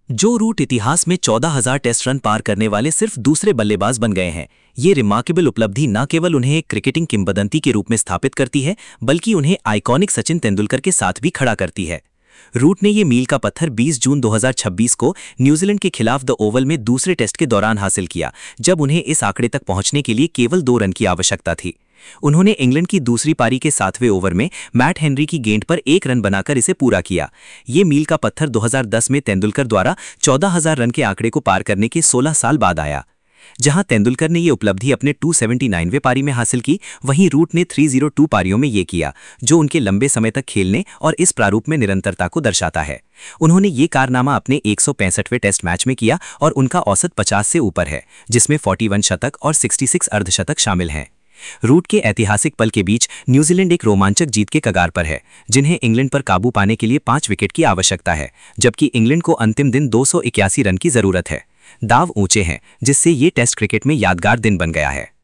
जो रूट इतिहास में 14,000 टेस्ट रन पार करने वाले सिर्फ दूसरे बल्लेबाज बन गए हैं। ये रिमार्केबल उपलब्धि न केवल उन्हें एक क्रिकेटिंग किंवदंती के रूप में स्थापित करती है, बल्कि उन्हें आइकॉनिक सचिन तेंदुलकर के साथ भी खड़ा करती है। रूट ने ये मील का पत्थर 20 जून 2026 को न्यूजीलैंड के खिलाफ द ओवल में दूसरे टेस्ट के दौरान हासिल किया, जब उन्हें इस आंकड़े तक पहुंचने के लिए केवल 2 रन की आवश्यकता थी। उन्होंने इंग्लैंड की दूसरी पारी के 7वें ओवर में मैट हेनरी की गेंद पर 1 रन बनाकर इसे पूरा किया। ये मील का पत्थर 2010 में तेंदुलकर द्वारा 14,000 रन के आंकड़े को पार करने के 16 साल बाद आया। जहां तेंदुलकर ने ये उपलब्धि अपने 279वें पारी में हासिल की, वहीं रूट ने 302 पारियों में ये किया, जो उनके लंबे समय तक खेलने और इस प्रारूप में निरंतरता को दर्शाता है। उन्होंने ये कारनामा अपने 165वें टेस्ट मैच में किया और उनका औसत 50 से ऊपर है, जिसमें 41 शतक और 66 अर्धशतक शामिल हैं। रूट के ऐतिहासिक पल के बीच न्यूजीलैंड एक रोमांचक जीत के कगार पर है, जिन्हें इंग्लैंड पर काबू पाने के लिए 5 विकेट की आवश्यकता है, जबकि इंग्लैंड को अंतिम दिन 281 रन की जरूरत है। दाव ऊंचे हैं, जिससे ये टेस्ट क्रिकेट में यादगार दिन बन गया है।